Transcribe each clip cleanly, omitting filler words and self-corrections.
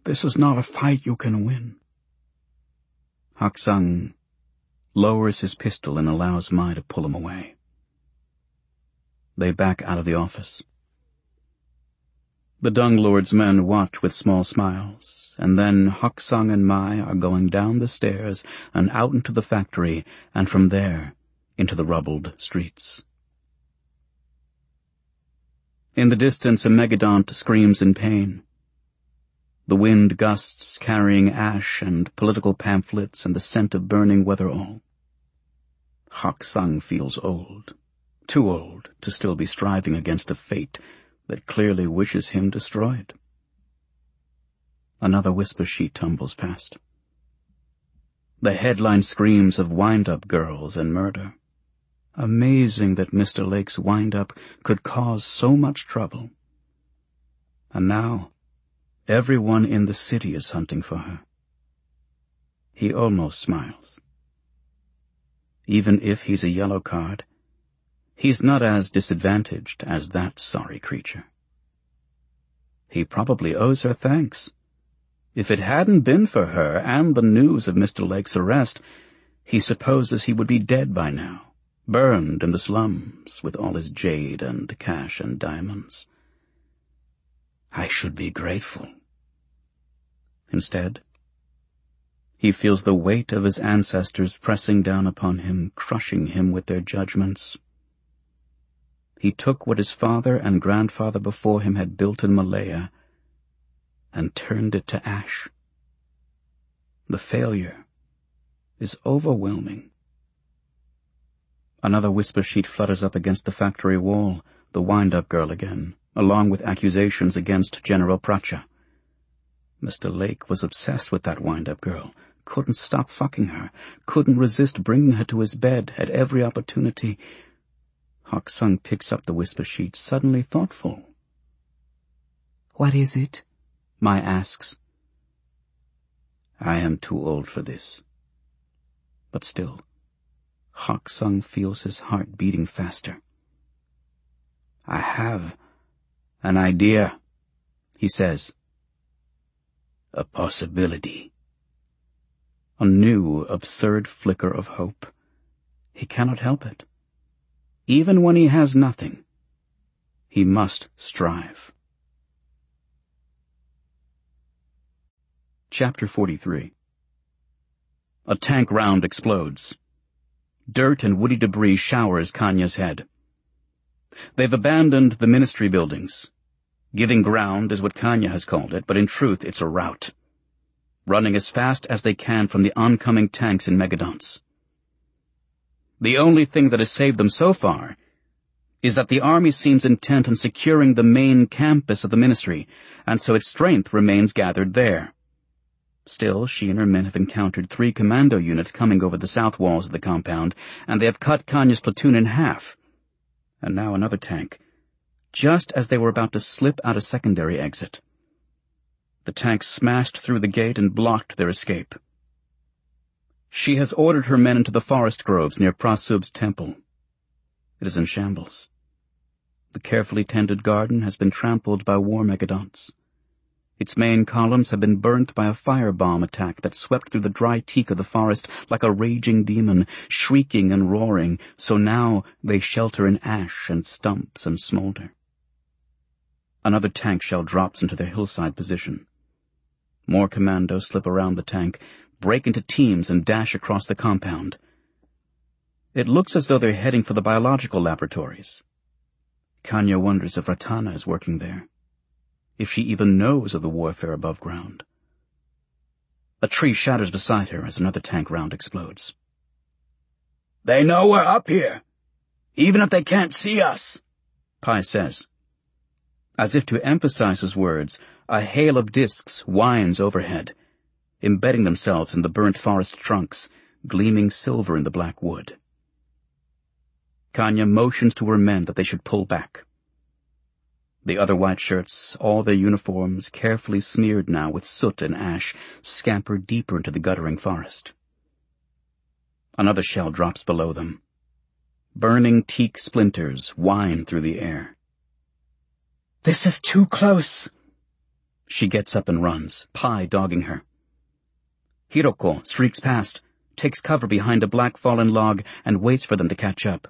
This is not a fight you can win. Haksang lowers his pistol and allows Mai to pull him away. They back out of the office. The Dung Lord's men watch with small smiles, and then Haksang and Mai are going down the stairs and out into the factory, and from there into the rubbled streets. In the distance, a Megadont screams in pain. The wind gusts carrying ash and political pamphlets and the scent of burning weatherall. Haksang feels old, too old to still be striving against a fate that clearly wishes him destroyed. Another whisper sheet tumbles past. The headline screams of wind-up girls and murder. Amazing that Mr. Lake's wind-up could cause so much trouble. And now, everyone in the city is hunting for her. He almost smiles. Even if he's a yellow card, he's not as disadvantaged as that sorry creature. He probably owes her thanks. If it hadn't been for her and the news of Mr. Lake's arrest, he supposes he would be dead by now, burned in the slums with all his jade and cash and diamonds. I should be grateful. Instead, he feels the weight of his ancestors pressing down upon him, crushing him with their judgments. He took what his father and grandfather before him had built in Malaya and turned it to ash. The failure is overwhelming. Another whisper sheet flutters up against the factory wall, the wind-up girl again, along with accusations against General Pracha. Mr. Lake was obsessed with that wind-up girl, couldn't stop fucking her, couldn't resist bringing her to his bed at every opportunity. Haksang picks up the whisper sheet, suddenly thoughtful. "What is it?" Mai asks. I am too old for this. But still, Haksang feels his heart beating faster. I have an idea, he says. A possibility. A new, absurd flicker of hope. He cannot help it. Even when he has nothing, he must strive. Chapter 43. A tank round explodes. Dirt and woody debris showers Kanya's head. They've abandoned the ministry buildings. Giving ground is what Kanya has called it, but in truth it's a rout. Running as fast as they can from the oncoming tanks and megadonts. The only thing that has saved them so far is that the army seems intent on securing the main campus of the ministry, and so its strength remains gathered there. Still, she and her men have encountered 3 commando units coming over the south walls of the compound, and they have cut Kanya's platoon in half. And now another tank, just as they were about to slip out a secondary exit. The tank smashed through the gate and blocked their escape. She has ordered her men into the forest groves near Prasub's temple. It is in shambles. The carefully tended garden has been trampled by war megadonts. Its main columns have been burnt by a firebomb attack that swept through the dry teak of the forest like a raging demon, shrieking and roaring, so now they shelter in ash and stumps and smolder. Another tank shell drops into their hillside position. More commandos slip around the tank, break into teams and dash across the compound. It looks as though they're heading for the biological laboratories. Kanya wonders if Ratana is working there, if she even knows of the warfare above ground. A tree shatters beside her as another tank round explodes. They know we're up here, even if they can't see us, Pai says. As if to emphasize his words, a hail of discs winds overhead, embedding themselves in the burnt forest trunks, gleaming silver in the black wood. Kanya motions to her men that they should pull back. The other white shirts, all their uniforms carefully smeared now with soot and ash, scamper deeper into the guttering forest. Another shell drops below them. Burning teak splinters whine through the air. This is too close, She gets up and runs, Pai dogging her. Hiroko streaks past, takes cover behind a black fallen log, and waits for them to catch up.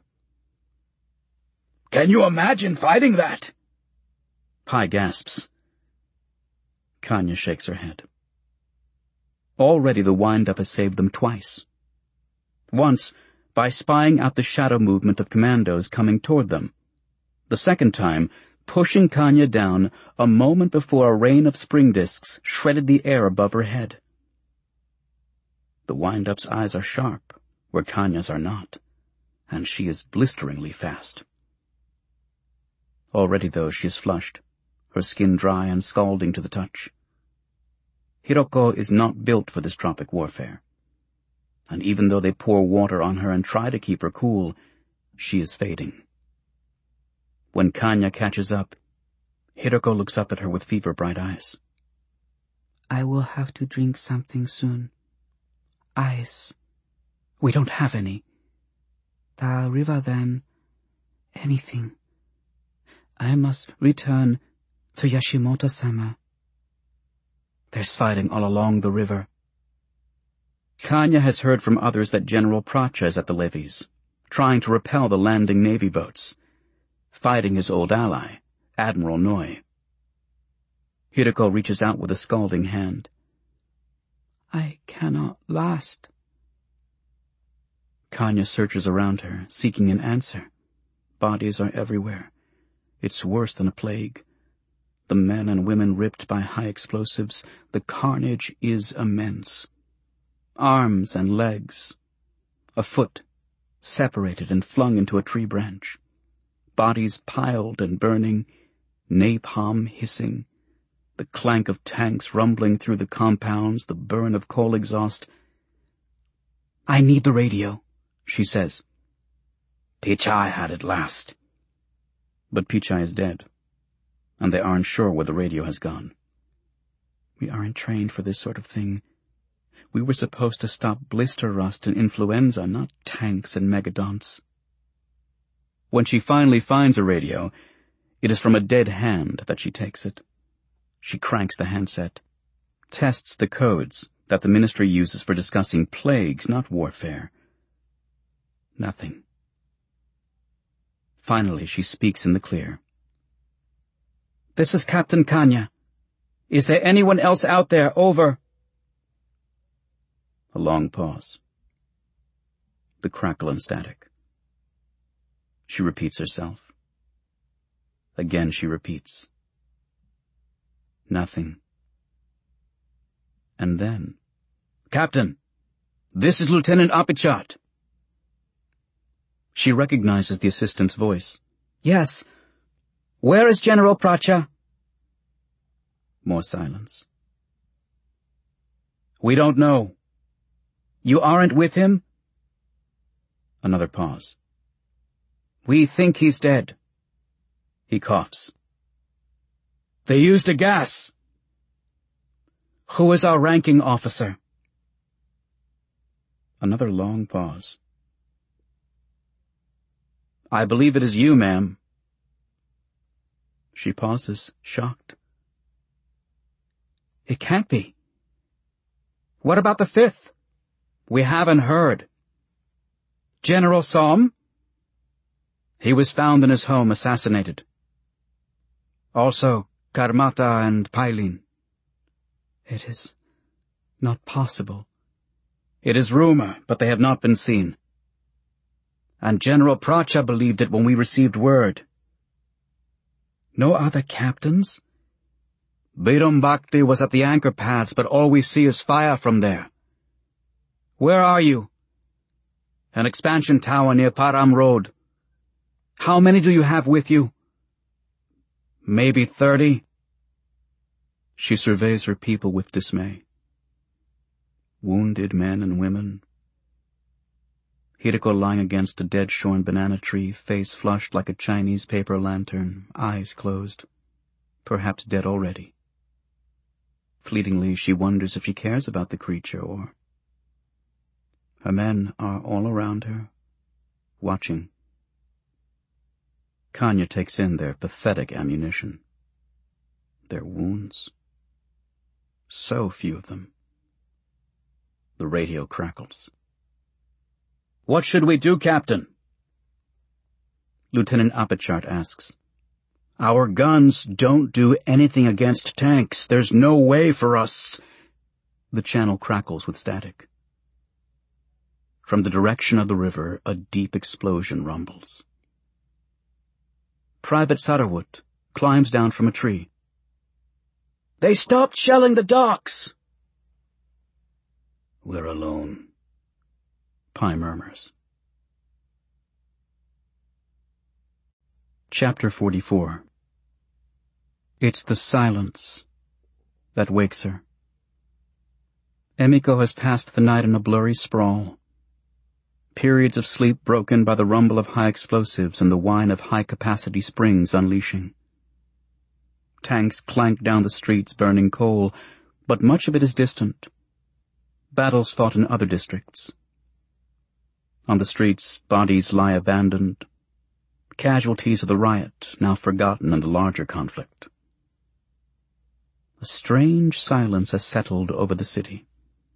"Can you imagine fighting that?" Pai gasps. Kanya shakes her head. Already the wind-up has saved them twice. Once, by spying out the shadow movement of commandos coming toward them. The second time, pushing Kanya down a moment before a rain of spring discs shredded the air above her head. The wind-up's eyes are sharp, where Kanya's are not, and she is blisteringly fast. Already, though, she is flushed, her skin dry and scalding to the touch. Hiroko is not built for this tropic warfare, and even though they pour water on her and try to keep her cool, she is fading. When Kanya catches up, Hiroko looks up at her with fever-bright eyes. "I will have to drink something soon. Ice. We don't have any. The river then. Anything. I must return to Yashimoto-sama." There's fighting all along the river. Kanya has heard from others that General Pracha is at the levees, trying to repel the landing Navy boats, fighting his old ally, Admiral Noi. Hiroko reaches out with a scalding hand. "I cannot last." Kanya searches around her, seeking an answer. Bodies are everywhere. It's worse than a plague. The men and women ripped by high explosives, the carnage is immense. Arms and legs. A foot, separated and flung into a tree branch. Bodies piled and burning, napalm hissing, the clank of tanks rumbling through the compounds, the burn of coal exhaust. "I need the radio," she says. "Pichai had it last." But Pichai is dead, and they aren't sure where the radio has gone. "We aren't trained for this sort of thing. We were supposed to stop blister rust and influenza, not tanks and megadonts." When she finally finds a radio, it is from a dead hand that she takes it. She cranks the handset, tests the codes that the ministry uses for discussing plagues, not warfare. Nothing. Finally, she speaks in the clear. "This is Captain Kanya. Is there anyone else out there? Over." A long pause. The crackle and static. She repeats herself. Again she repeats. Nothing. And then, "Captain, this is Lieutenant Apichat." She recognizes the assistant's voice. "Yes. Where is General Pracha?" More silence. "We don't know. You aren't with him?" Another pause. "We think he's dead." He coughs. "They used a gas." "Who is our ranking officer?" Another long pause. "I believe it is you, ma'am." She pauses, shocked. "It can't be. What about the 5th? "We haven't heard." "General Som?" "He was found in his home, assassinated." "Also Karmata and Pailin." "It is not possible." "It is rumor, but they have not been seen." "And General Pracha believed it when we received word." "No other captains?" "Biram Bhakti was at the anchor pads, but all we see is fire from there." "Where are you?" "An expansion tower near Param Road." "How many do you have with you?" "Maybe 30. She surveys her people with dismay. Wounded men and women. Hiroko lying against a dead shorn banana tree, face flushed like a Chinese paper lantern, eyes closed, perhaps dead already. Fleetingly, she wonders if she cares about the creature, or... Her men are all around her, watching. Kanya takes in their pathetic ammunition, their wounds. So few of them. The radio crackles. "What should we do, Captain?" Lieutenant Apichat asks. "Our guns don't do anything against tanks. There's no way for us." The channel crackles with static. From the direction of the river, a deep explosion rumbles. Private Satterwood climbs down from a tree. "They stopped shelling the docks." "We're alone," Pi murmurs. Chapter 44. It's the silence that wakes her. Emiko has passed the night in a blurry sprawl. Periods of sleep broken by the rumble of high explosives and the whine of high-capacity springs unleashing. Tanks clank down the streets burning coal, but much of it is distant. Battles fought in other districts. On the streets, bodies lie abandoned, casualties of the riot now forgotten in the larger conflict. A strange silence has settled over the city.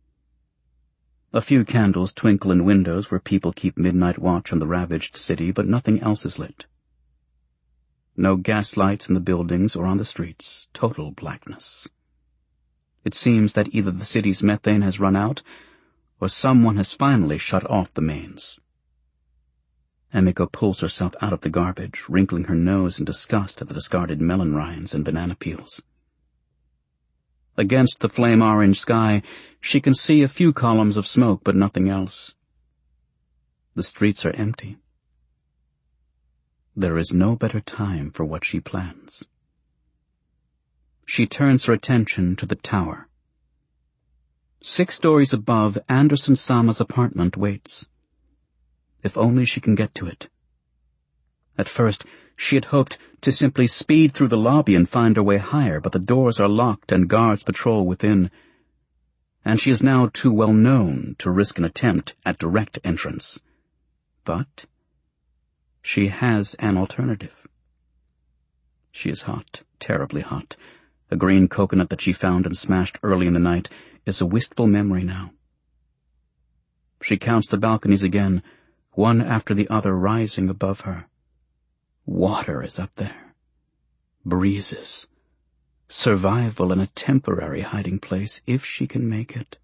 A few candles twinkle in windows where people keep midnight watch on the ravaged city, but nothing else is lit. No gas lights in the buildings or on the streets. Total blackness. It seems that either the city's methane has run out, or someone has finally shut off the mains. Emiko pulls herself out of the garbage, wrinkling her nose in disgust at the discarded melon rinds and banana peels. Against the flame-orange sky, she can see a few columns of smoke, but nothing else. The streets are empty. There is no better time for what she plans. She turns her attention to the tower. 6 stories above, Anderson Sama's apartment waits. If only she can get to it. At first, she had hoped to simply speed through the lobby and find her way higher, but the doors are locked and guards patrol within, and she is now too well known to risk an attempt at direct entrance. But she has an alternative. She is hot, terribly hot. A green coconut that she found and smashed early in the night is a wistful memory now. She counts the balconies again, one after the other rising above her. Water is up there. Breezes. Survival in a temporary hiding place, if she can make it.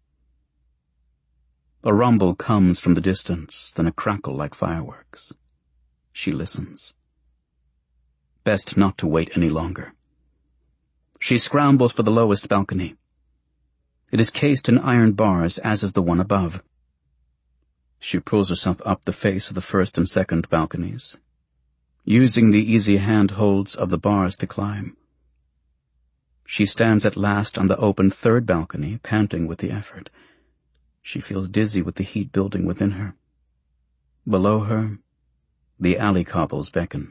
A rumble comes from the distance, then a crackle like fireworks. She listens. Best not to wait any longer. She scrambles for the lowest balcony. It is cased in iron bars, as is the one above. She pulls herself up the face of the first and second balconies, using the easy handholds of the bars to climb. She stands at last on the open third balcony, panting with the effort. She feels dizzy with the heat building within her. Below her, the alley cobbles beckon.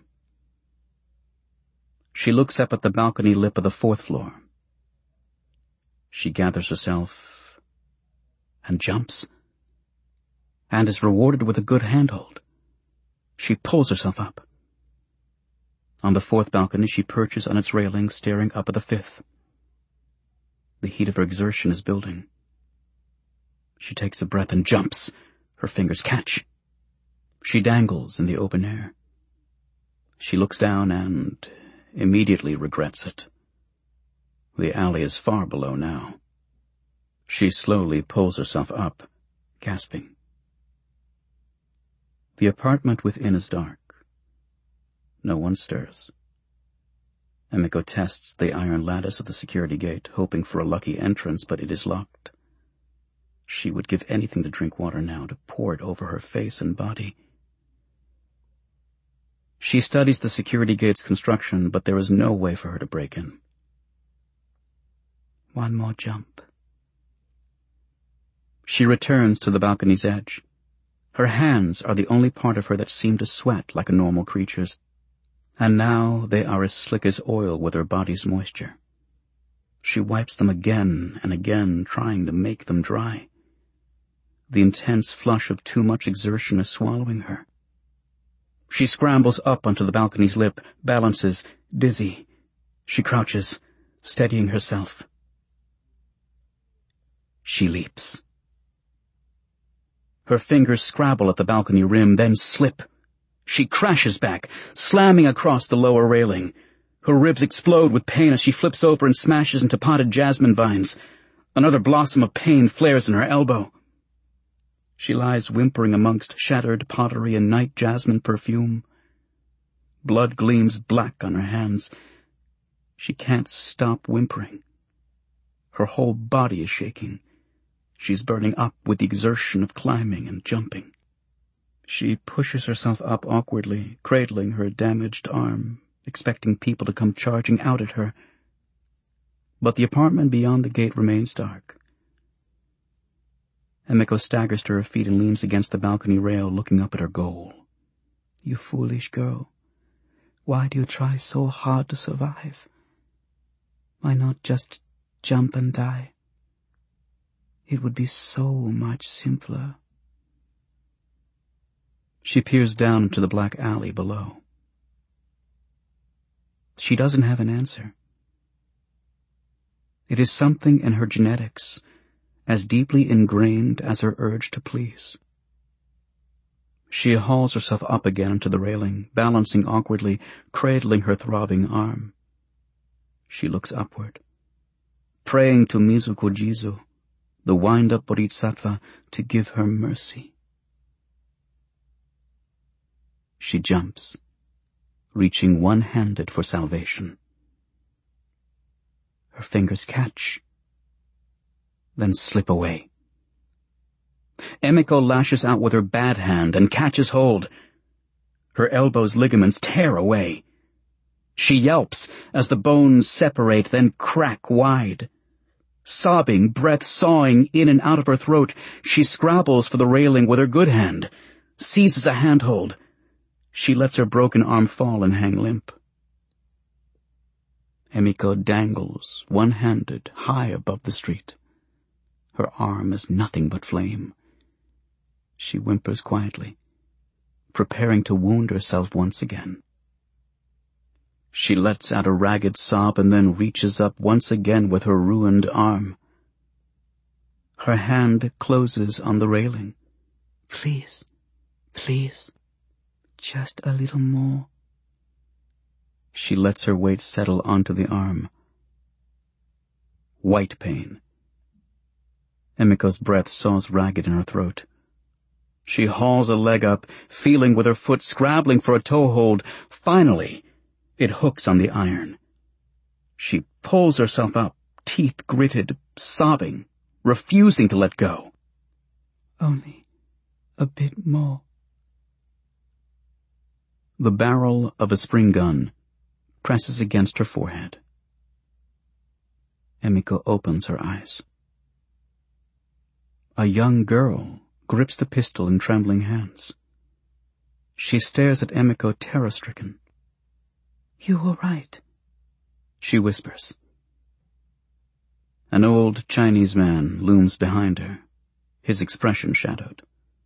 She looks up at the balcony lip of the 4th floor. She gathers herself and jumps, and is rewarded with a good handhold. She pulls herself up. On the 4th balcony, she perches on its railing, staring up at the 5th. The heat of her exertion is building. She takes a breath and jumps. Her fingers catch. She dangles in the open air. She looks down and immediately regrets it. The alley is far below now. She slowly pulls herself up, gasping. The apartment within is dark. No one stirs. Emiko tests the iron lattice of the security gate, hoping for a lucky entrance, but it is locked. She would give anything to drink water now, to pour it over her face and body. She studies the security gate's construction, but there is no way for her to break in. One more jump. She returns to the balcony's edge. Her hands are the only part of her that seem to sweat like a normal creature's, and now they are as slick as oil with her body's moisture. She wipes them again and again, trying to make them dry. The intense flush of too much exertion is swallowing her. She scrambles up onto the balcony's lip, balances, dizzy. She crouches, steadying herself. She leaps. Her fingers scrabble at the balcony rim, then slip. She crashes back, slamming across the lower railing. Her ribs explode with pain as she flips over and smashes into potted jasmine vines. Another blossom of pain flares in her elbow. She lies whimpering amongst shattered pottery and night jasmine perfume. Blood gleams black on her hands. She can't stop whimpering. Her whole body is shaking. She's burning up with the exertion of climbing and jumping. She pushes herself up awkwardly, cradling her damaged arm, expecting people to come charging out at her. But the apartment beyond the gate remains dark. Emiko staggers to her feet and leans against the balcony rail, looking up at her goal. You foolish girl. Why do you try so hard to survive? Why not just jump and die? It would be so much simpler. She peers down into the black alley below. She doesn't have an answer. It is something in her genetics, as deeply ingrained as her urge to please. She hauls herself up again onto the railing, balancing awkwardly, cradling her throbbing arm. She looks upward, praying to Mizuko Jizo, the wind-up bodhisattva, to give her mercy. She jumps, reaching one-handed for salvation. Her fingers catch, then slip away. Emiko lashes out with her bad hand and catches hold. Her elbow's ligaments tear away. She yelps as the bones separate, then crack wide. Sobbing, breath sawing in and out of her throat, she scrabbles for the railing with her good hand, seizes a handhold. She lets her broken arm fall and hang limp. Emiko dangles, one-handed, high above the street. Her arm is nothing but flame. She whimpers quietly, preparing to wound herself once again. She lets out a ragged sob and then reaches up once again with her ruined arm. Her hand closes on the railing. Please, please, just a little more. She lets her weight settle onto the arm. White pain. Emiko's breath saws ragged in her throat. She hauls a leg up, feeling with her foot, scrabbling for a toehold. Finally, it hooks on the iron. She pulls herself up, teeth gritted, sobbing, refusing to let go. Only a bit more. The barrel of a spring gun presses against her forehead. Emiko opens her eyes. A young girl grips the pistol in trembling hands. She stares at Emiko terror-stricken. You were right, she whispers. An old Chinese man looms behind her, his expression shadowed.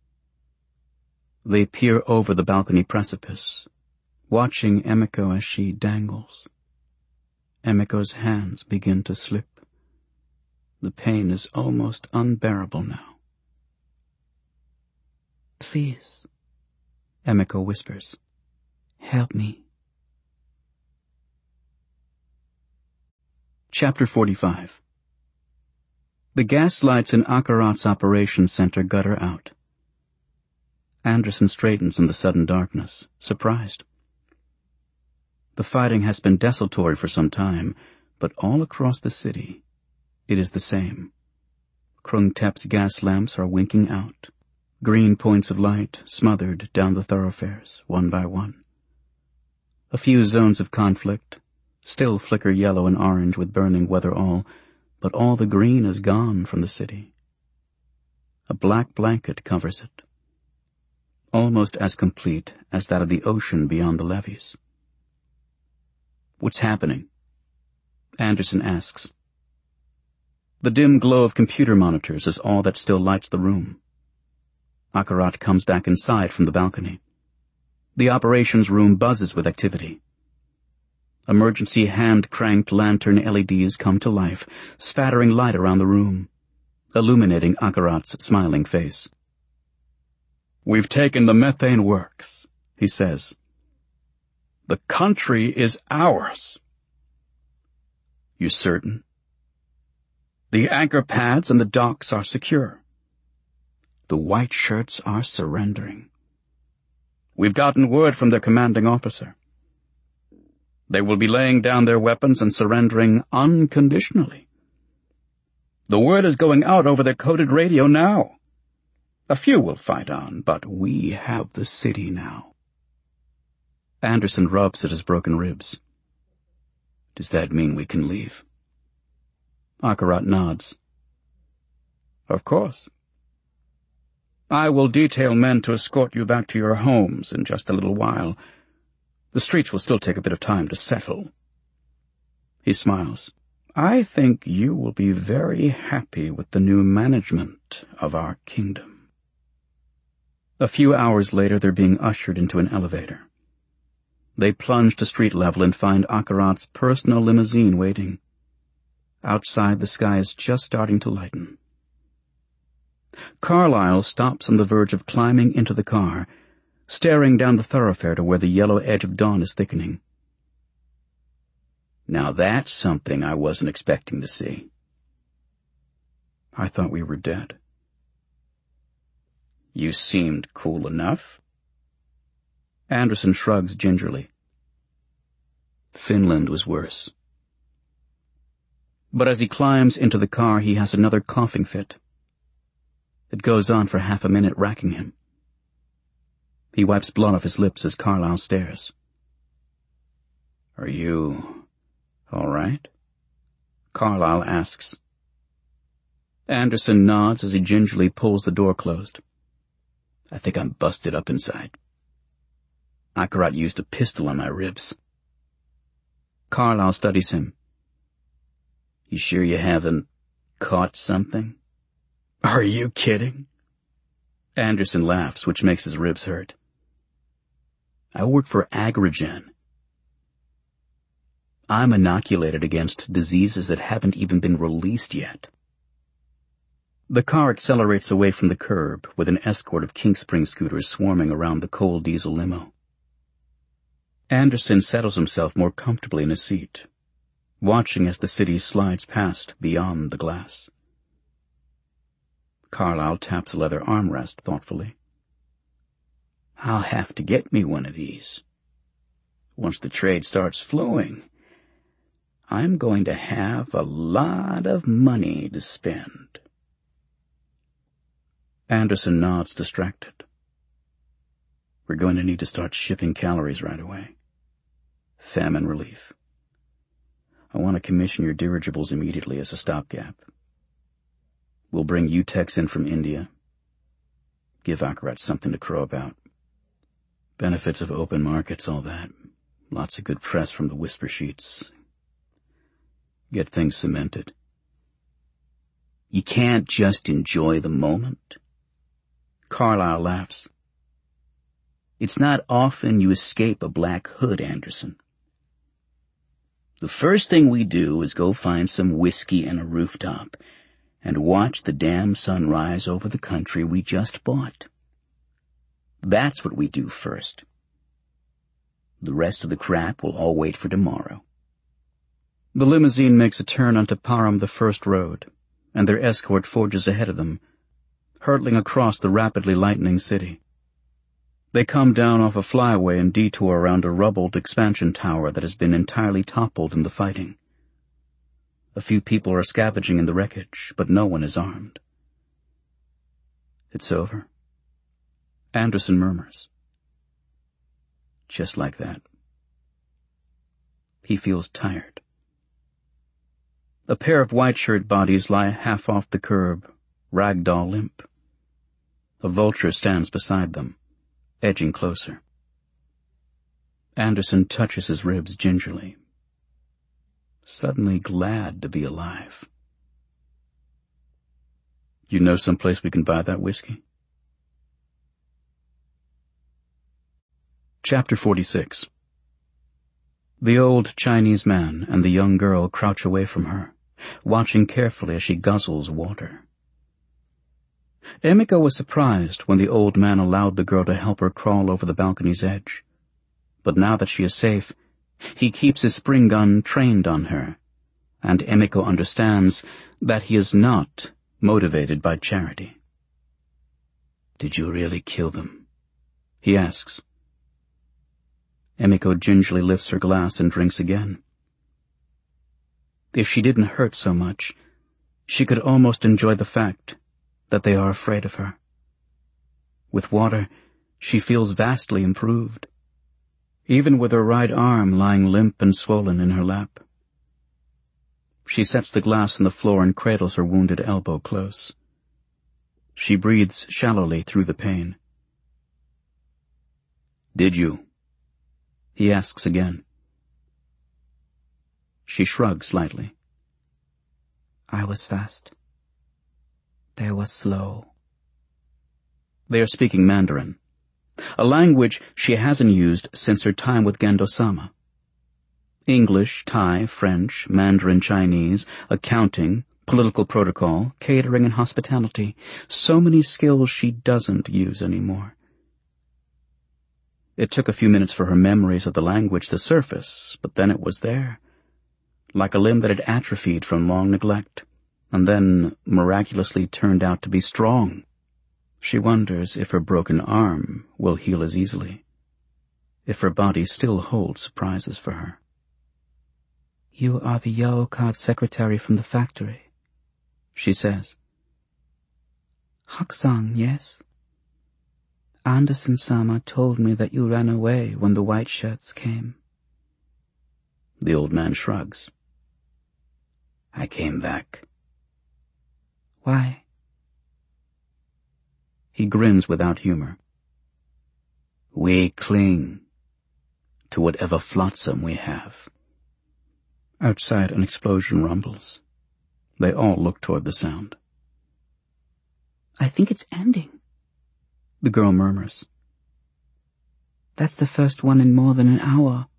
They peer over the balcony precipice, watching Emiko as she dangles. Emiko's hands begin to slip. The pain is almost unbearable now. Please, Emiko whispers. Help me. Chapter 45. The gas lights in Akarat's operations center gutter out. Anderson straightens in the sudden darkness, surprised. The fighting has been desultory for some time, but all across the city, it is the same. Krung Tep's gas lamps are winking out, green points of light smothered down the thoroughfares, one by one. A few zones of conflict still flicker yellow and orange with burning weatherall, but all the green is gone from the city. A black blanket covers it, almost as complete as that of the ocean beyond the levees. What's happening? Anderson asks. The dim glow of computer monitors is all that still lights the room. Akarat comes back inside from the balcony. The operations room buzzes with activity. Emergency hand-cranked lantern LEDs come to life, spattering light around the room. illuminating Akarat's smiling face. "We've taken the methane works," he says. "The country is ours." "You certain?" "The anchor pads and the docks are secure. The white shirts are surrendering. We've gotten word from their commanding officer. They will be laying down their weapons and surrendering unconditionally. The word is going out over their coded radio now. A few will fight on, but we have the city now." Anderson rubs at his broken ribs. "Does that mean we can leave?" Akarat nods. "Of course. I will detail men to escort you back to your homes in just a little while. The streets will still take a bit of time to settle." He smiles. "I think you will be very happy with the new management of our kingdom." A few hours later, they're being ushered into an elevator. They plunge to street level and find Akarat's personal limousine waiting. Outside, the sky is just starting to lighten. Carlyle stops on the verge of climbing into the car, staring down the thoroughfare to where the yellow edge of dawn is thickening. "Now that's something I wasn't expecting to see." "I thought we were dead." "You seemed cool enough." Anderson shrugs gingerly. "Finland was worse." But as he climbs into the car, he has another coughing fit. It goes on for half a minute, racking him. He wipes blood off his lips as Carlyle stares. "Are you all right?" Carlyle asks. Anderson nods as he gingerly pulls the door closed. "I think I'm busted up inside. Akarat used a pistol on my ribs." Carlyle studies him. "You sure you haven't caught something?" "Are you kidding?" Anderson laughs, which makes his ribs hurt. "I work for Agrogen. I'm inoculated against diseases that haven't even been released yet." The car accelerates away from the curb, with an escort of Kingspring scooters swarming around the coal diesel limo. Anderson settles himself more comfortably in his seat, watching as the city slides past beyond the glass. Carlyle taps a leather armrest thoughtfully. "I'll have to get me one of these. Once the trade starts flowing, I'm going to have a lot of money to spend." Anderson nods, distracted. "We're going to need to start shipping calories right away. Famine relief. I want to commission your dirigibles immediately as a stopgap. We'll bring UTEX in from India. Give Akarat something to crow about. Benefits of open markets, all that. Lots of good press from the whisper sheets. Get things cemented." "You can't just enjoy the moment?" Carlyle laughs. "It's not often you escape a black hood, Anderson. The first thing we do is go find some whiskey and a rooftop and watch the damn sun rise over the country we just bought. That's what we do first. The rest of the crap will all wait for tomorrow." The limousine makes a turn onto Param the First Road, and their escort forges ahead of them, hurtling across the rapidly lightening city. They come down off a flyway and detour around a rubbled expansion tower that has been entirely toppled in the fighting. A few people are scavenging in the wreckage, but no one is armed. "It's over," Anderson murmurs. Just like that. He feels tired. A pair of white-shirt bodies lie half off the curb, ragdoll limp. A vulture stands beside them, edging closer. Anderson touches his ribs gingerly, suddenly glad to be alive. "You know someplace we can buy that whiskey?" Chapter 46. The old Chinese man and the young girl crouch away from her, watching carefully as she guzzles water. Emiko was surprised when the old man allowed the girl to help her crawl over the balcony's edge. But now that she is safe, he keeps his spring gun trained on her, and Emiko understands that he is not motivated by charity. "Did you really kill them?" he asks. Emiko gingerly lifts her glass and drinks again. If she didn't hurt so much, she could almost enjoy the fact that they are afraid of her. With water, she feels vastly improved, even with her right arm lying limp and swollen in her lap. She sets the glass on the floor and cradles her wounded elbow close. She breathes shallowly through the pain. "Did you?" he asks again. She shrugs slightly. "I was fast. They were slow." They are speaking Mandarin, a language she hasn't used since her time with Gendo-sama. English, Thai, French, Mandarin Chinese, accounting, political protocol, catering, and hospitality. So many skills she doesn't use anymore. It took a few minutes for her memories of the language to surface, but then it was there, like a limb that had atrophied from long neglect, and then miraculously turned out to be strong. She wonders if her broken arm will heal as easily, if her body still holds surprises for her. "You are the yellow card secretary from the factory," she says. "Hakusang, yes? Anderson-sama told me that you ran away when the white shirts came." The old man shrugs. "I came back." "Why?" He grins without humor. "We cling to whatever flotsam we have." Outside, an explosion rumbles. They all look toward the sound. "I think it's ending," the girl murmurs. "That's the first one in more than an hour."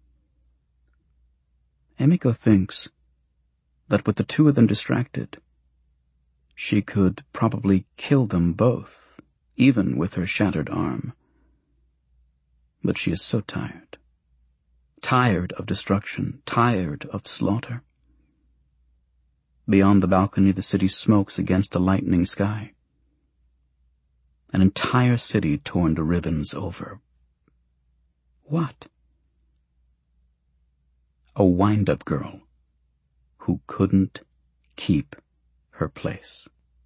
Emiko thinks that with the two of them distracted, she could probably kill them both, even with her shattered arm. But she is so tired. Tired of destruction, tired of slaughter. Beyond the balcony, the city smokes against a lightening sky. An entire city torn to ribbons over what? A wind-up girl who couldn't keep her place.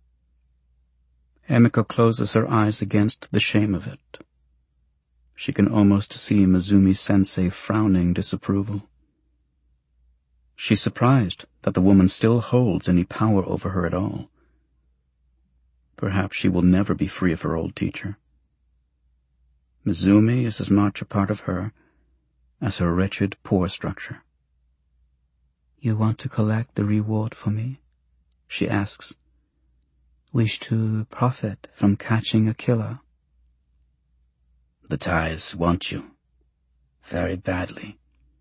Emiko closes her eyes against the shame of it. She can almost see Mizumi-sensei frowning disapproval. She's surprised that the woman still holds any power over her at all. Perhaps she will never be free of her old teacher. Mizumi is as much a part of her as her wretched, poor structure. "You want to collect the reward for me?" she asks. "Wish to profit from catching a killer?" "The Thais want you. Very badly."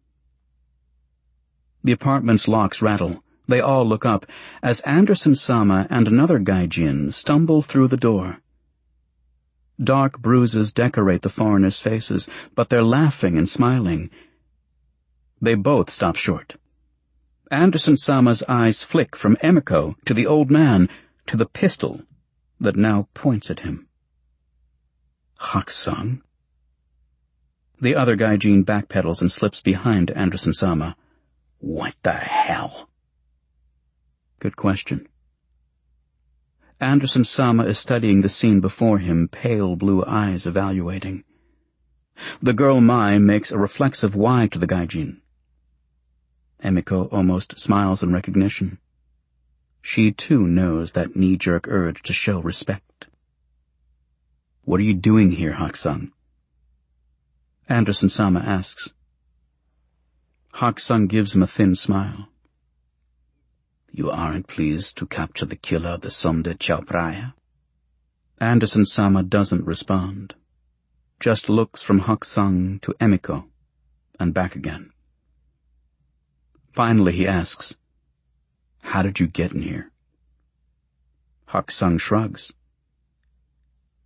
The apartment's locks rattle. They all look up as Anderson-sama and another gaijin stumble through the door. Dark bruises decorate the foreigners' faces, but they're laughing and smiling. They both stop short. Anderson-sama's eyes flick from Emiko to the old man to the pistol that now points at him. Hakusang? The other gaijin backpedals and slips behind Anderson-sama. "What the hell?" Good question. Anderson-sama is studying the scene before him, pale blue eyes evaluating. The girl Mai makes a reflexive Y to the gaijin. Emiko almost smiles in recognition. She too knows that knee-jerk urge to show respect. "What are you doing here, Hakusang?" Anderson-sama asks. Hakusang gives him a thin smile. "You aren't pleased to capture the killer of the Somde Chao-Phraya?" Anderson-sama doesn't respond, just looks from Hakusang to Emiko and back again. Finally he asks, "How did you get in here?" Hakusang shrugs.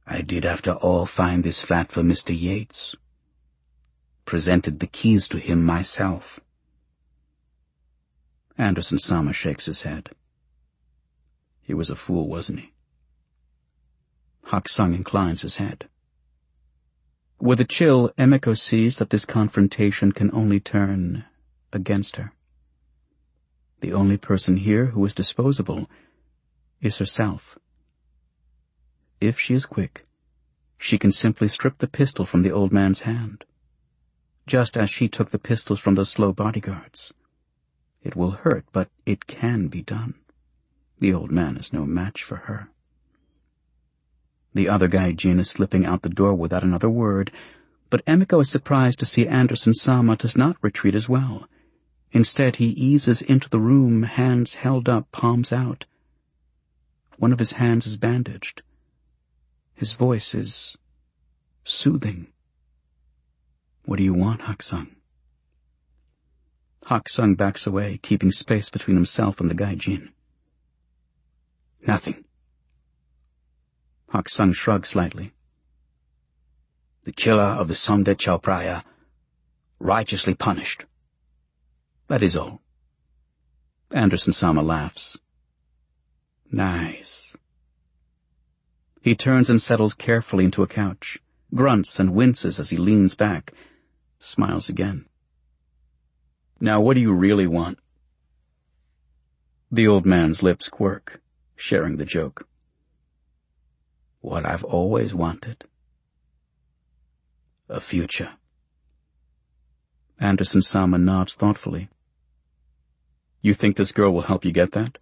I did after all find this flat for Mr. Yates. Presented the keys to him myself. Anderson Sama shakes his head. He was a fool, wasn't he? Hak Sung inclines his head. With a chill, Emiko sees that this confrontation can only turn against her. The only person here who is disposable is herself. If she is quick, she can simply strip the pistol from the old man's hand, just as she took the pistols from those slow bodyguards. It will hurt, but it can be done. The old man is no match for her. The other gaijin is slipping out the door without another word, but Emiko is surprised to see Anderson Sama does not retreat as well. Instead, he eases into the room, hands held up, palms out. One of his hands is bandaged. His voice is soothing. What do you want, Hak Sung? Hak Sung backs away, keeping space between himself and the gaijin. Nothing. Hak Sung shrugs slightly. The killer of the Somdet Chaupraya, righteously punished. That is all. Anderson Sama laughs. Nice. He turns and settles carefully into a couch, grunts and winces as he leans back, smiles again. Now what do you really want? The old man's lips quirk, sharing the joke. What I've always wanted. A future. Anderson Sama nods thoughtfully. You think this girl will help you get that?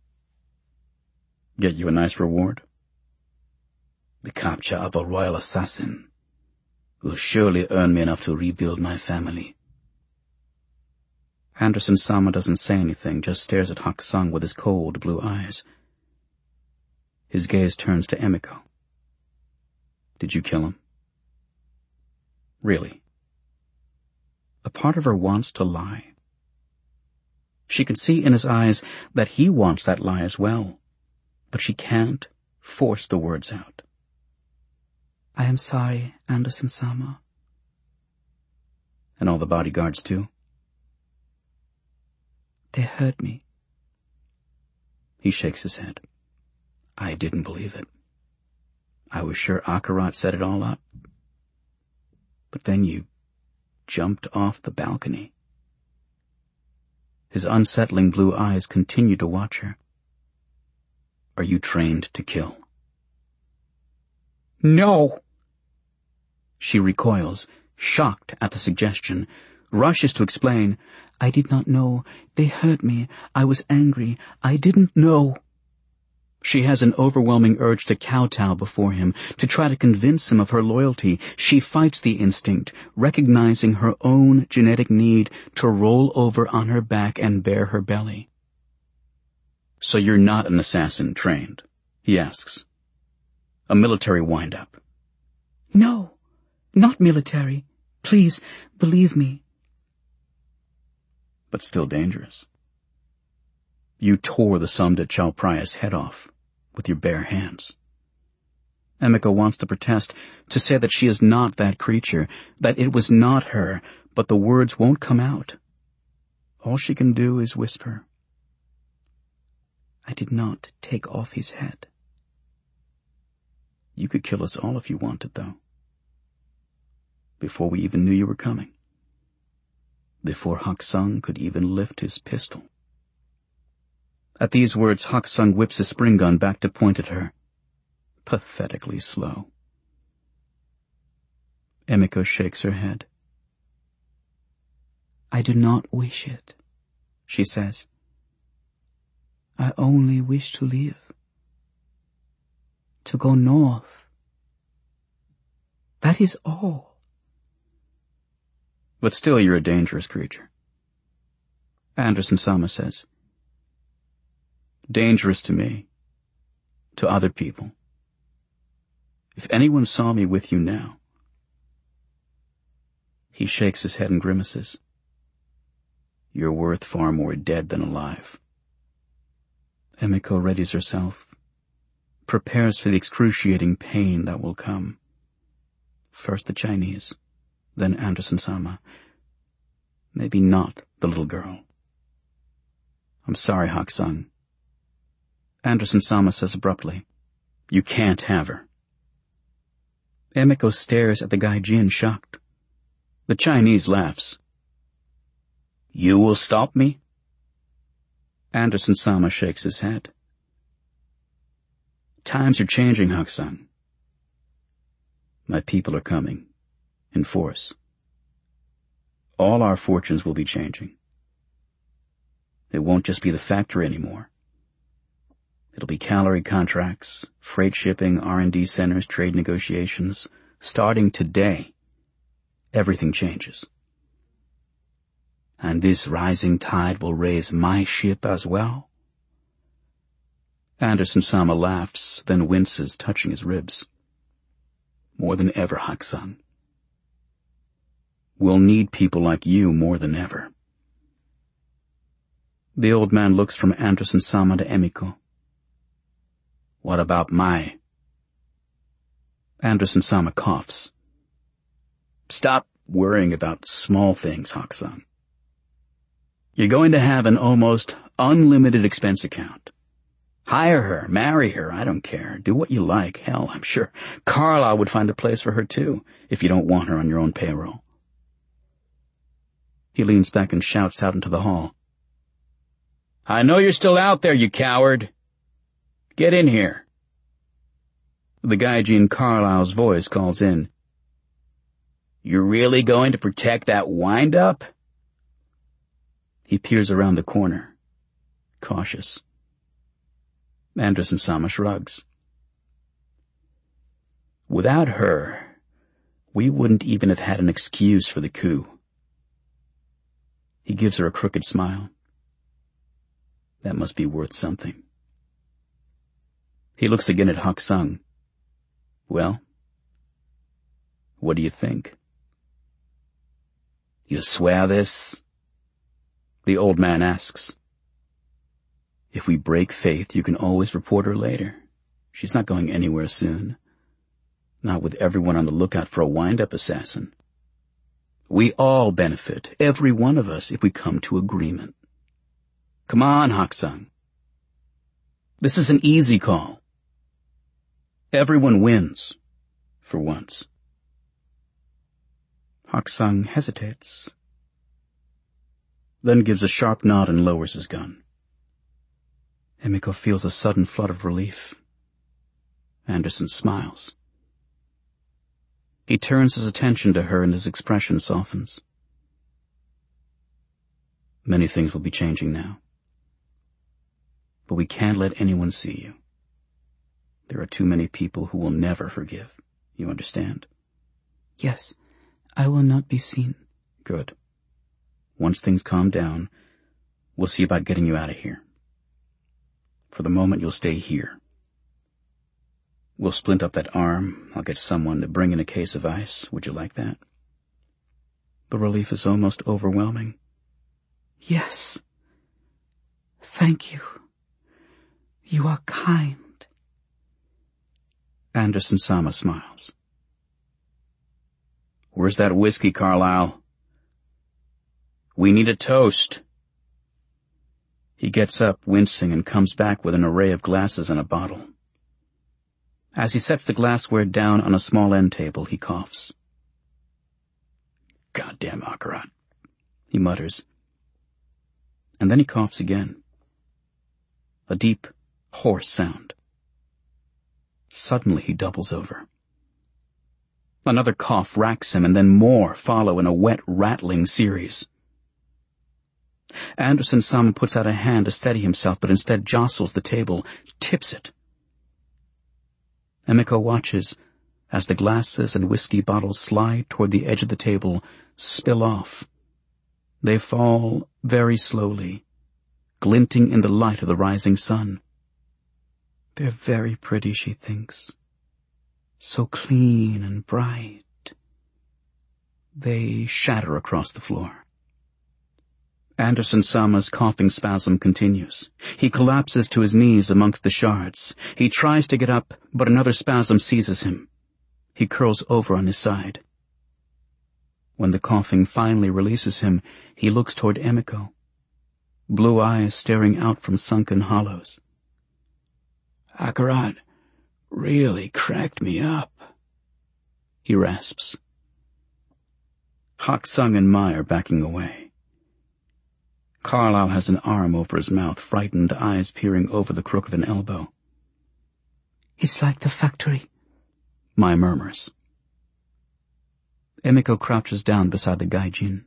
Get you a nice reward? The capture of a royal assassin will surely earn me enough to rebuild my family. Anderson Sama doesn't say anything, just stares at Hak Sung with his cold blue eyes. His gaze turns to Emiko. Did you kill him? Really? A part of her wants to lie. She can see in his eyes that he wants that lie as well, but she can't force the words out. I am sorry, Anderson Sama. And all the bodyguards too? They hurt me. He shakes his head. I didn't believe it. I was sure Akarat set it all up. But then you jumped off the balcony. His unsettling blue eyes continue to watch her. Are you trained to kill? No! She recoils, shocked at the suggestion, rushes to explain. I did not know. They hurt me. I was angry. I didn't know. She has an overwhelming urge to kowtow before him, to try to convince him of her loyalty. She fights the instinct, recognizing her own genetic need to roll over on her back and bare her belly. So you're not an assassin trained? He asks. A military wind-up? No, not military. Please, believe me. But still dangerous. You tore the Somdet Chaupraya's head off with your bare hands. Emiko wants to protest, to say that she is not that creature, that it was not her, but the words won't come out. All she can do is whisper. I did not take off his head. You could kill us all if you wanted, though. Before we even knew you were coming. Before Hak Sung could even lift his pistol. At these words, Hak Sung whips his spring gun back to point at her. Pathetically slow. Emiko shakes her head. I do not wish it, she says. I only wish to live. To go north. That is all. But still you're a dangerous creature. Anderson Sama says. Dangerous to me. To other people. If anyone saw me with you now. He shakes his head and grimaces. You're worth far more dead than alive. Emiko readies herself, prepares for the excruciating pain that will come. First the Chinese, then Anderson-sama. Maybe not the little girl. I'm sorry, Hakusang. Anderson-sama says abruptly, You can't have her. Emiko stares at the Gaijin, shocked. The Chinese laughs. You will stop me? Anderson-sama shakes his head. Times are changing, Hakusang. My people are coming, in force. All our fortunes will be changing. It won't just be the factory anymore. It'll be calorie contracts, freight shipping, R&D centers, trade negotiations. Starting today, everything changes. And this rising tide will raise my ship as well? Anderson-sama laughs, then winces, touching his ribs. More than ever, Hakusang. We'll need people like you more than ever. The old man looks from Anderson-sama to Emiko. What about Mai? Anderson-sama coughs. Stop worrying about small things, Hakusang. You're going to have an almost unlimited expense account. Hire her, marry her, I don't care. Do what you like. Hell, I'm sure Carlyle would find a place for her too, if you don't want her on your own payroll. He leans back and shouts out into the hall. I know you're still out there, you coward. Get in here. The Gaijin Carlyle's voice calls in. You're really going to protect that wind-up? He peers around the corner, cautious. Anderson-sama shrugs. Without her, we wouldn't even have had an excuse for the coup. He gives her a crooked smile. That must be worth something. He looks again at Hakusang. Well, what do you think? You swear this? The old man asks. If we break faith, you can always report her later. She's not going anywhere soon. Not with everyone on the lookout for a wind-up assassin. We all benefit, every one of us, if we come to agreement. Come on, Hakusang. This is an easy call. Everyone wins, for once. Hakusang hesitates, then gives a sharp nod and lowers his gun. Emiko feels a sudden flood of relief. Anderson smiles. He turns his attention to her and his expression softens. Many things will be changing now. But we can't let anyone see you. There are too many people who will never forgive. You understand? Yes, I will not be seen. Good. Once things calm down, we'll see about getting you out of here. For the moment, you'll stay here. We'll splint up that arm. I'll get someone to bring in a case of ice. Would you like that? The relief is almost overwhelming. Yes. Thank you. You are kind. Anderson-sama smiles. Where's that whiskey, Carlyle? We need a toast. He gets up, wincing, and comes back with an array of glasses and a bottle. As he sets the glassware down on a small end table, he coughs. Goddamn Akarat, he mutters. And then he coughs again. A deep, hoarse sound. Suddenly he doubles over. Another cough racks him, and then more follow in a wet, rattling series. Anderson-sama puts out a hand to steady himself, but instead jostles the table, tips it. Emiko watches as the glasses and whiskey bottles slide toward the edge of the table, spill off. They fall very slowly, glinting in the light of the rising sun. They're very pretty, she thinks. So clean and bright. They shatter across the floor. Anderson Sama's coughing spasm continues. He collapses to his knees amongst the shards. He tries to get up, but another spasm seizes him. He curls over on his side. When the coughing finally releases him, he looks toward Emiko, blue eyes staring out from sunken hollows. Akarat really cracked me up, he rasps. Hak Sung and Mai are backing away. Carlyle has an arm over his mouth, frightened eyes peering over the crook of an elbow. It's like the factory, Mai murmurs. Emiko crouches down beside the gaijin.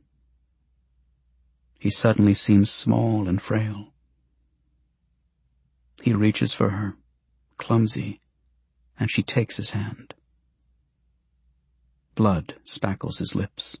He suddenly seems small and frail. He reaches for her, clumsy, and she takes his hand. Blood spackles his lips.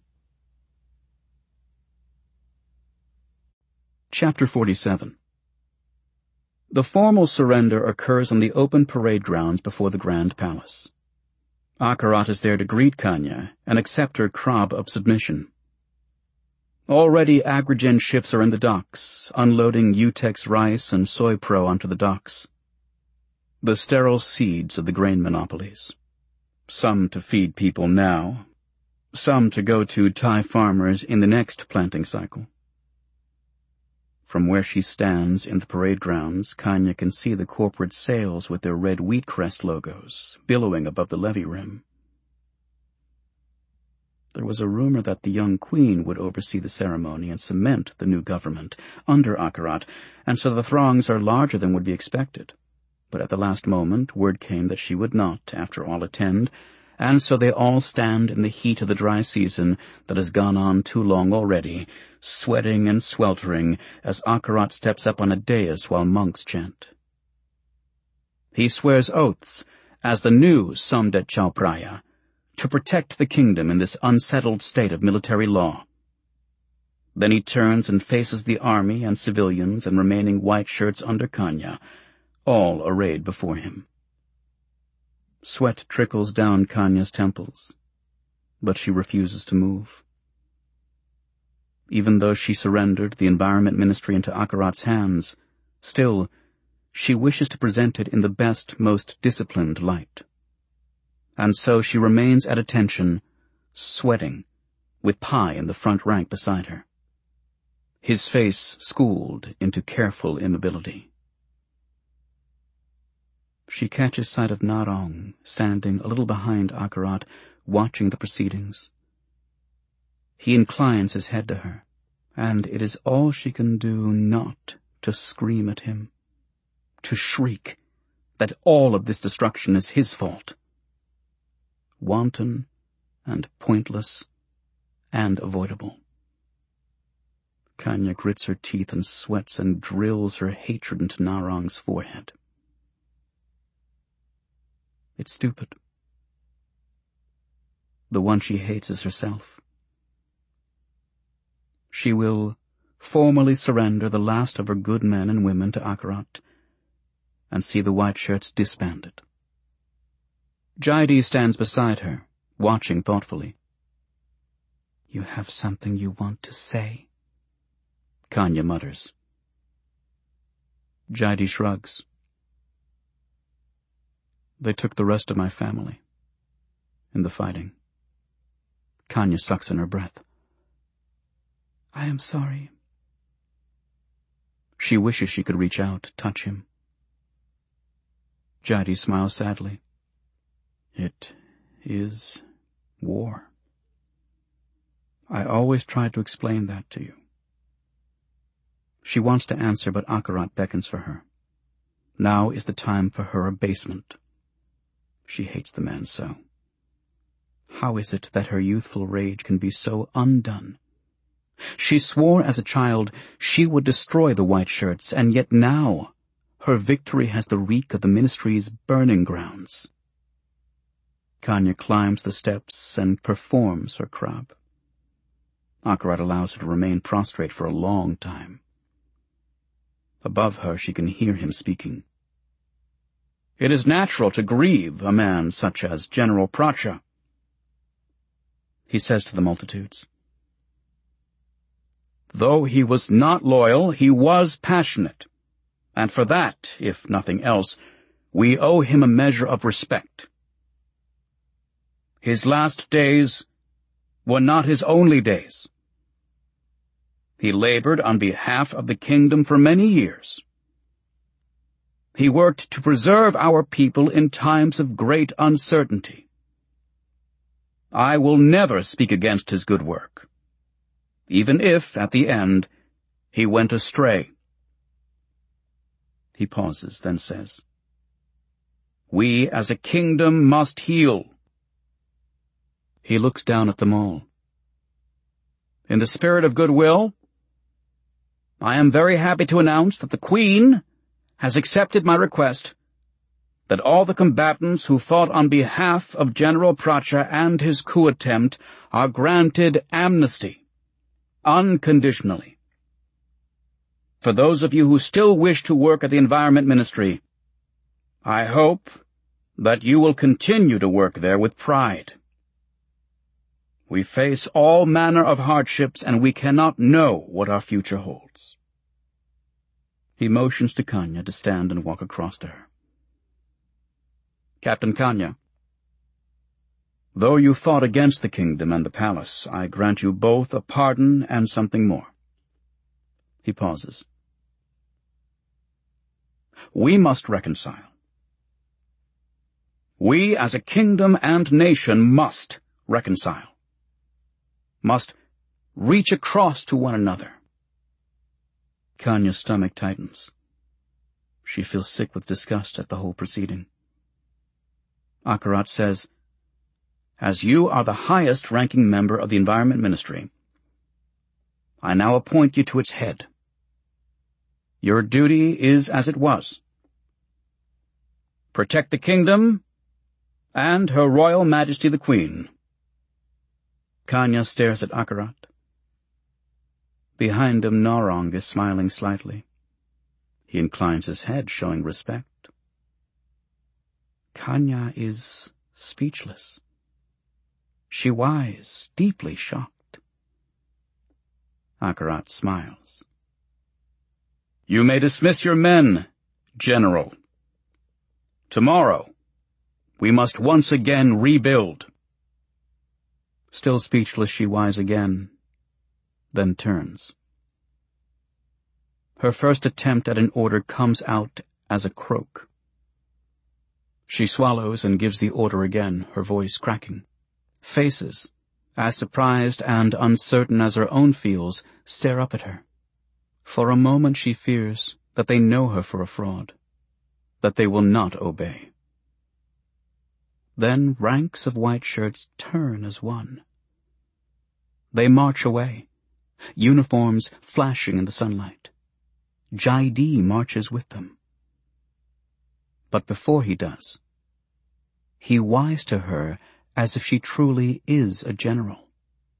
Chapter 47. The formal surrender occurs on the open parade grounds before the Grand Palace. Akarat is there to greet Kanya and accept her krab of submission. Already Agrigen ships are in the docks, unloading Utex rice and soy pro onto the docks. The sterile seeds of the grain monopolies. Some to feed people now, some to go to Thai farmers in the next planting cycle. From where she stands in the parade grounds, Kanya can see the corporate sails with their red wheat crest logos billowing above the levee rim. There was a rumor that the young queen would oversee the ceremony and cement the new government under Akarat, and so the throngs are larger than would be expected. But at the last moment, word came that she would not, after all, attend, and so they all stand in the heat of the dry season that has gone on too long already, sweating and sweltering as Akarat steps up on a dais while monks chant. He swears oaths as the new Somdet Chaupraya to protect the kingdom in this unsettled state of military law. Then he turns and faces the army and civilians and remaining white shirts under Kanya, all arrayed before him. Sweat trickles down Kanya's temples, but she refuses to move. Even though she surrendered the Environment Ministry into Akarat's hands, still, she wishes to present it in the best, most disciplined light. And so she remains at attention, sweating, with Pai in the front rank beside her. His face schooled into careful immobility. She catches sight of Narong, standing a little behind Akarat, watching the proceedings. He inclines his head to her, and it is all she can do not to scream at him, to shriek that all of this destruction is his fault. Wanton and pointless and avoidable. Kanya grits her teeth and sweats and drills her hatred into Narong's forehead. It's stupid. The one she hates is herself. She will formally surrender the last of her good men and women to Akarat and see the white shirts disbanded. Jaidi stands beside her, watching thoughtfully. You have something you want to say, Kanya mutters. Jaidi shrugs. They took the rest of my family in the fighting. Kanya sucks in her breath. I am sorry. She wishes she could reach out, touch him. Jaidi smiles sadly. It is war. I always tried to explain that to you. She wants to answer, but Akarat beckons for her. Now is the time for her abasement. She hates the man so. How is it that her youthful rage can be so undone? She swore as a child she would destroy the white shirts, and yet now her victory has the reek of the ministry's burning grounds. Kanya climbs the steps and performs her krab. Akarat allows her to remain prostrate for a long time. Above her she can hear him speaking. It is natural to grieve a man such as General Pracha, he says to the multitudes. Though he was not loyal, he was passionate, and for that, if nothing else, we owe him a measure of respect. His last days were not his only days. He labored on behalf of the kingdom for many years. He worked to preserve our people in times of great uncertainty. I will never speak against his good work, even if, at the end, he went astray. He pauses, then says, "We as a kingdom must heal." He looks down at them all. "In the spirit of goodwill, I am very happy to announce that the Queen has accepted my request that all the combatants who fought on behalf of General Pracha and his coup attempt are granted amnesty, unconditionally. For those of you who still wish to work at the Environment Ministry, I hope that you will continue to work there with pride. We face all manner of hardships, and we cannot know what our future holds." He motions to Kanya to stand and walk across to her. "Captain Kanya, though you fought against the kingdom and the palace, I grant you both a pardon and something more." He pauses. "We must reconcile. We as a kingdom and nation must reconcile. Must reach across to one another." Kanya's stomach tightens. She feels sick with disgust at the whole proceeding. Akarat says, "As you are the highest-ranking member of the Environment Ministry, I now appoint you to its head. Your duty is as it was. Protect the kingdom and Her Royal Majesty the Queen." Kanya stares at Akarat. Behind him, Narong is smiling slightly. He inclines his head, showing respect. Kanya is speechless. She lies, deeply shocked. Akarat smiles. "You may dismiss your men, General. Tomorrow, we must once again rebuild." Still speechless, she whines again, then turns. Her first attempt at an order comes out as a croak. She swallows and gives the order again, her voice cracking. Faces, as surprised and uncertain as her own feels, stare up at her. For a moment she fears that they know her for a fraud, that they will not obey. Then ranks of white shirts turn as one. They march away, uniforms flashing in the sunlight. Jaidi marches with them. But before he does, he whines to her as if she truly is a general.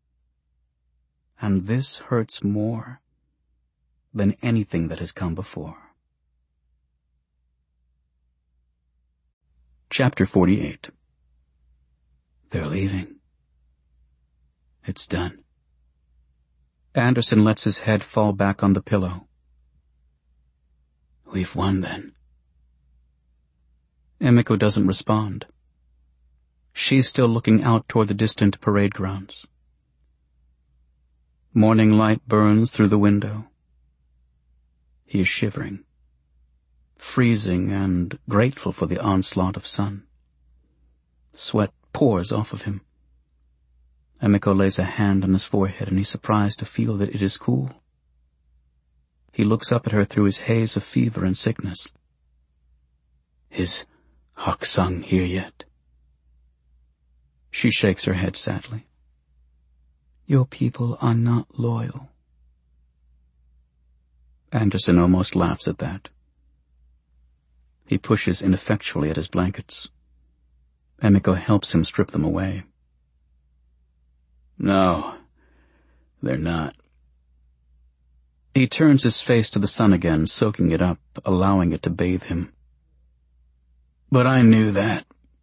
And this hurts more than anything that has come before. Chapter 48. They're leaving. It's done. Anderson lets his head fall back on the pillow. We've won, then. Emiko doesn't respond. She's still looking out toward the distant parade grounds. Morning light burns through the window. He is shivering, freezing and grateful for the onslaught of sun. Sweat pours off of him. Emiko lays a hand on his forehead, and he's surprised to feel that it is cool. He looks up at her through his haze of fever and sickness. Is Haksung here yet? She shakes her head sadly. Your people are not loyal. Anderson almost laughs at that. He pushes ineffectually at his blankets. Emiko helps him strip them away. No, they're not. He turns his face to the sun again, soaking it up, allowing it to bathe him. But I knew that.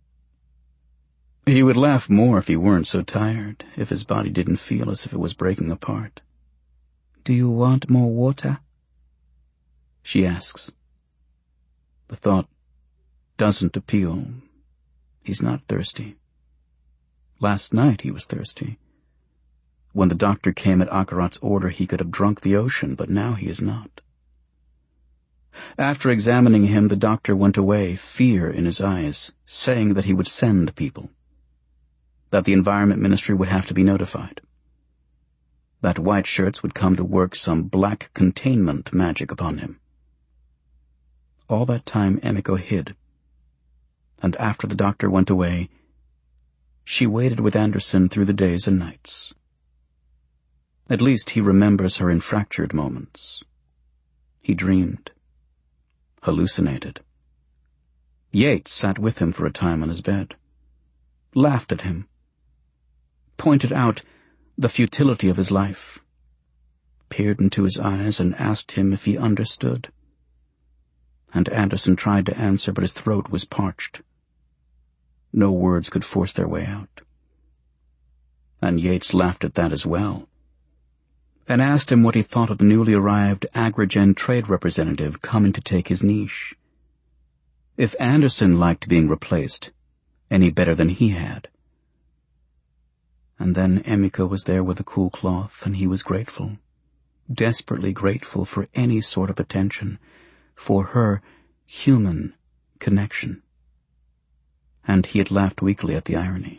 He would laugh more if he weren't so tired, if his body didn't feel as if it was breaking apart. Do you want more water? She asks. The thought doesn't appeal. He's not thirsty. Last night he was thirsty. When the doctor came at Akarat's order, he could have drunk the ocean, but now he is not. After examining him, the doctor went away, fear in his eyes, saying that he would send people, that the Environment Ministry would have to be notified, that white shirts would come to work some black containment magic upon him. All that time Emiko hid, and after the doctor went away, she waited with Anderson through the days and nights. At least he remembers her in fractured moments. He dreamed, hallucinated. Yates sat with him for a time on his bed, laughed at him, pointed out the futility of his life, peered into his eyes and asked him if he understood. And Anderson tried to answer, but his throat was parched. No words could force their way out. And Yates laughed at that as well, and asked him what he thought of the newly arrived Agragen trade representative coming to take his niche. If Anderson liked being replaced any better than he had. And then Emiko was there with a cool cloth, and he was grateful, desperately grateful for any sort of attention, for her human connection. And he had laughed weakly at the irony.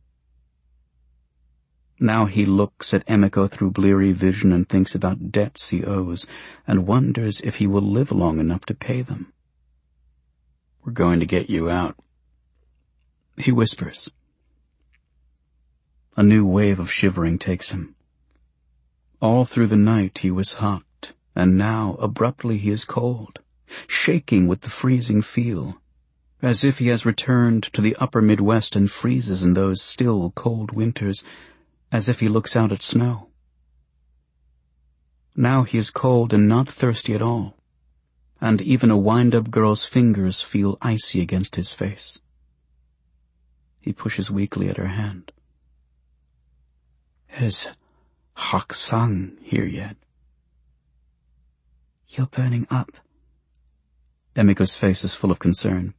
Now he looks at Emiko through bleary vision and thinks about debts he owes, and wonders if he will live long enough to pay them. "We're going to get you out," he whispers. A new wave of shivering takes him. All through the night he was hot, and now abruptly he is cold, shaking with the freezing feel, as if he has returned to the upper Midwest and freezes in those still cold winters, as if he looks out at snow. Now he is cold and not thirsty at all, and even a wind-up girl's fingers feel icy against his face. He pushes weakly at her hand. "Is Hak-Sung here yet?" "You're burning up." Emiko's face is full of concern.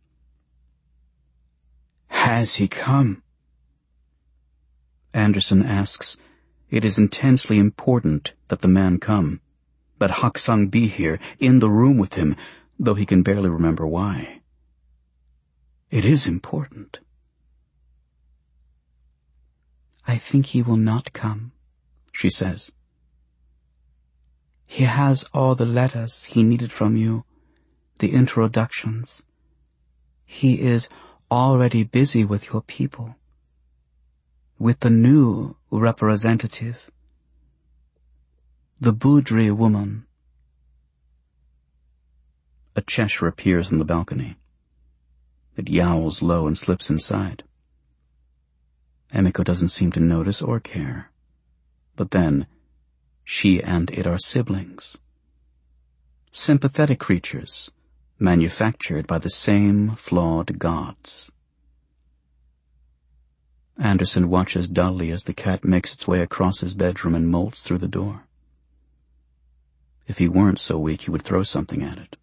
"Has he come?" Anderson asks, it is intensely important that the man come, that Hak-Sung be here, in the room with him, though he can barely remember why. It is important. "I think he will not come," she says. "He has all the letters he needed from you, the introductions. He is already busy with your people, with the new representative, the Budri woman." A Cheshire appears on the balcony. It yowls low and slips inside. Emiko doesn't seem to notice or care. But then, she and it are siblings. Sympathetic creatures, manufactured by the same flawed gods. Anderson watches dully as the cat makes its way across his bedroom and molts through the door. If he weren't so weak, he would throw something at it.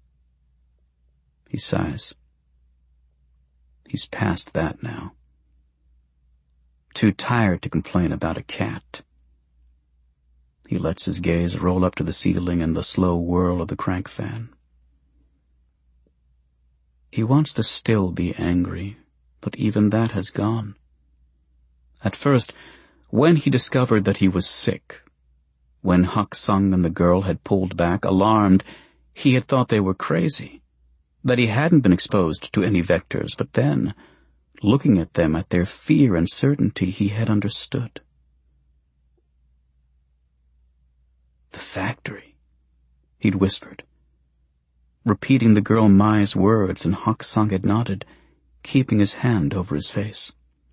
He sighs. He's past that now. Too tired to complain about a cat. He lets his gaze roll up to the ceiling and the slow whirl of the crank fan. He wants to still be angry, but even that has gone. At first, when he discovered that he was sick, when Hak-Sung and the girl had pulled back, alarmed, he had thought they were crazy, that he hadn't been exposed to any vectors, but then, looking at them, at their fear and certainty, he had understood. "The factory," he'd whispered, repeating the girl Mai's words, and Hak-Sung had nodded, keeping his hand over his face.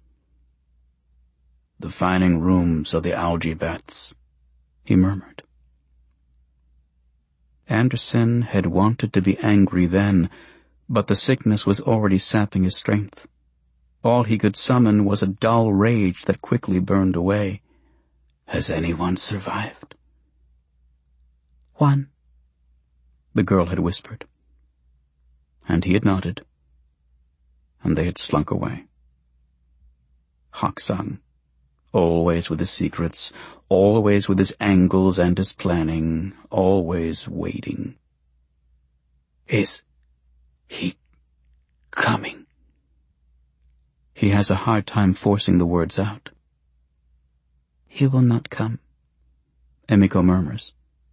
"The fining rooms of the algae baths," he murmured. Anderson had wanted to be angry then, but the sickness was already sapping his strength. All he could summon was a dull rage that quickly burned away. "Has anyone survived?" 1, the girl had whispered. And he had nodded, and they had slunk away. Hak Sung, always with his secrets, always with his angles and his planning, always waiting. Is he coming? He has a hard time forcing the words out. He will not come, Emiko murmurs.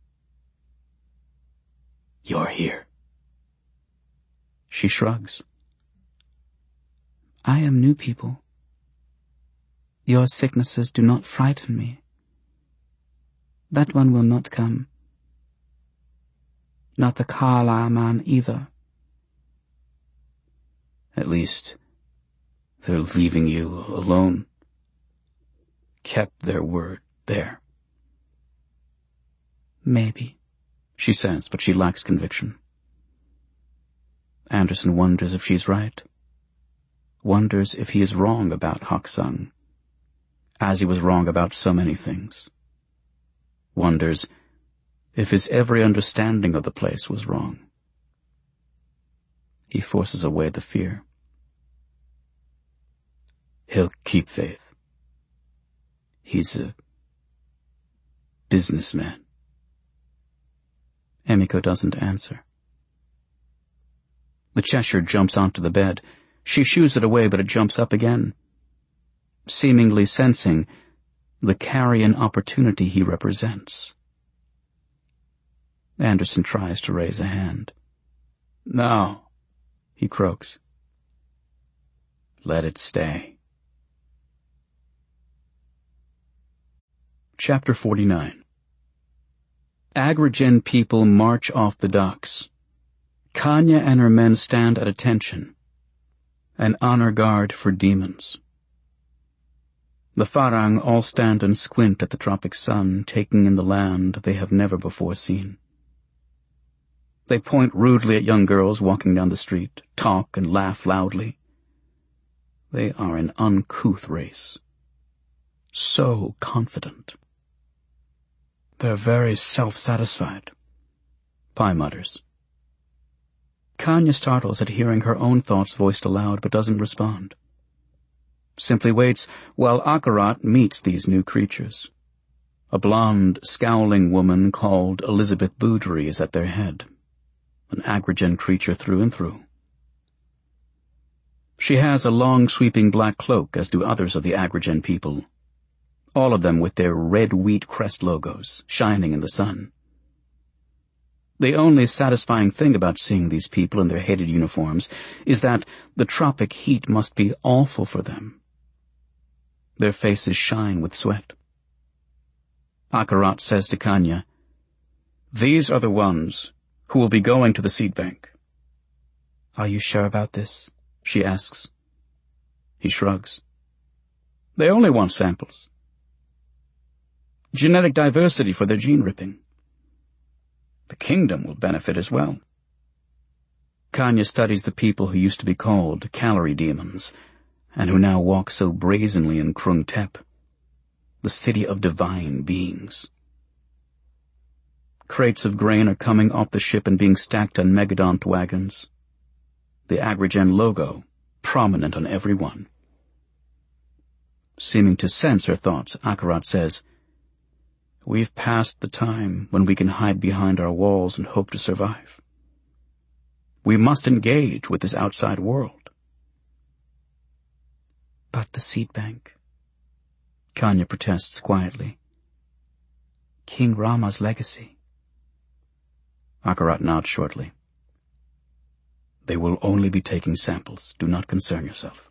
You're here. She shrugs. I am new people. Your sicknesses do not frighten me. That one will not come. Not the Carlisle man either. At least, they're leaving you alone. Kept their word there. Maybe, she says, but she lacks conviction. Anderson wonders if she's right. Wonders if he is wrong about Hak Sung, as he was wrong about so many things. Wonders if his every understanding of the place was wrong. He forces away the fear. He'll keep faith. He's a businessman. Emiko doesn't answer. The Cheshire jumps onto the bed. She shoos it away, but it jumps up again, seemingly sensing the carrion opportunity he represents. Anderson tries to raise a hand. No, he croaks. Let it stay. Chapter 49. Agrigen people march off the docks. Kanya and her men stand at attention, an honor guard for demons. The Farang all stand and squint at the tropic sun, taking in the land they have never before seen. They point rudely at young girls walking down the street, talk and laugh loudly. They are an uncouth race. So confident. They're very self-satisfied, Pai mutters. Kanya startles at hearing her own thoughts voiced aloud, but doesn't respond. Simply waits while Akarat meets these new creatures. A blonde, scowling woman called Elizabeth Boudry is at their head, an Agrigen creature through and through. She has a long, sweeping black cloak, as do others of the Agrigen people, all of them with their red wheat crest logos, shining in the sun. The only satisfying thing about seeing these people in their hated uniforms is that the tropic heat must be awful for them. Their faces shine with sweat. Akarat says to Kanya, "These are the ones who will be going to the seed bank." Are you sure about this? She asks. He shrugs. They only want samples. Genetic diversity for their gene ripping. The kingdom will benefit as well. Kanya studies the people who used to be called calorie demons, and who now walk so brazenly in Krung Tep, the city of divine beings. Crates of grain are coming off the ship and being stacked on megadont wagons. The Agrigen logo prominent on every one. Seeming to sense her thoughts, Akarat says, "We've passed the time when we can hide behind our walls and hope to survive. We must engage with this outside world." But the seed bank, Kanya protests quietly. King Rama's legacy. Akarat nods shortly. They will only be taking samples. Do not concern yourself.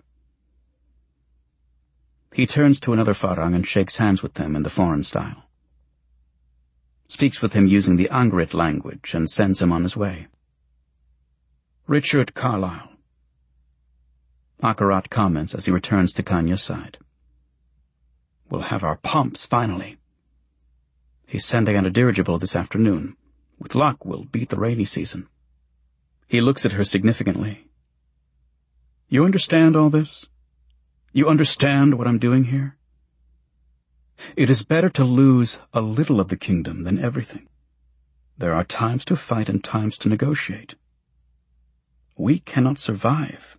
He turns to another Farang and shakes hands with them in the foreign style. Speaks with him using the Angrit language and sends him on his way. Richard Carlisle. Akarat comments as he returns to Kanya's side. We'll have our pumps finally. He's sending out a dirigible this afternoon. With luck, we'll beat the rainy season. He looks at her significantly. You understand all this? You understand what I'm doing here? It is better to lose a little of the kingdom than everything. There are times to fight and times to negotiate. We cannot survive